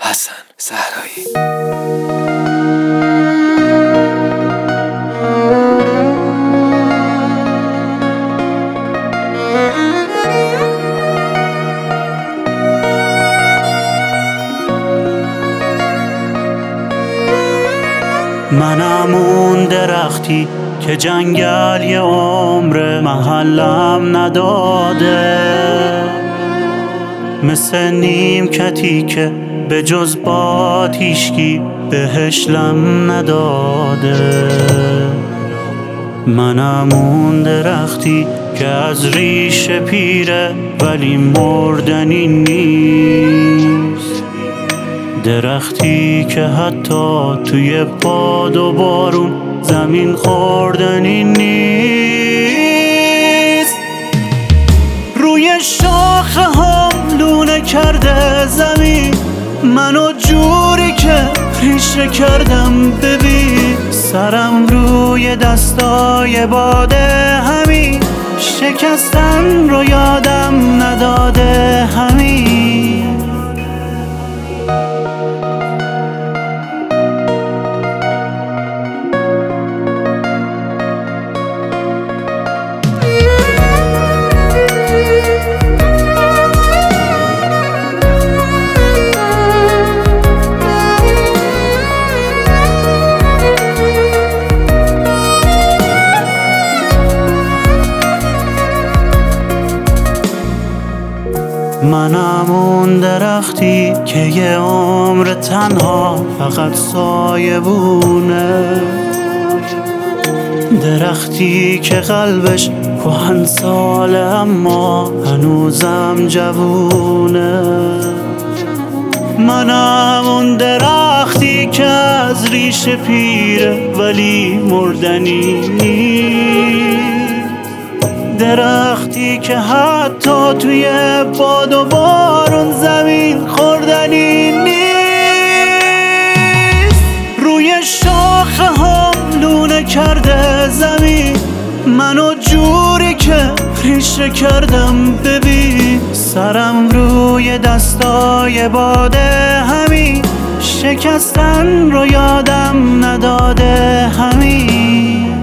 حسن صحرایی. منم اون درختی که جنگل یه عمر محلم نداده، مثل نیمکتی که به جز باد هیچکی بهش لم نداده. منم اون درختی که از ریشه پیره ولی مردنی نیست، درختی که حتی توی باد و بارون زمین خوردنی نیست. روی شاخه هم لونه کرده زمین منو جوری که ریشه کردم. ببین سرم روی دستای باده همین شکستن رو یادم نداده همین. منم اون درختی که یه عمر تنها فقط سایه بونه، درختی که قلبش کهن ساله اما هنوزم جوونه. منم اون درختی که از ریشه پیره ولی مردنی نیست، درختی که حتی توی باد و بارون زمین خوردنی نیست. روی شاخه هم لونه کرده زمین منو جوری که ریشه کردم. ببین سرم روی دستای باده همین شکستن رو یادم نداده همین.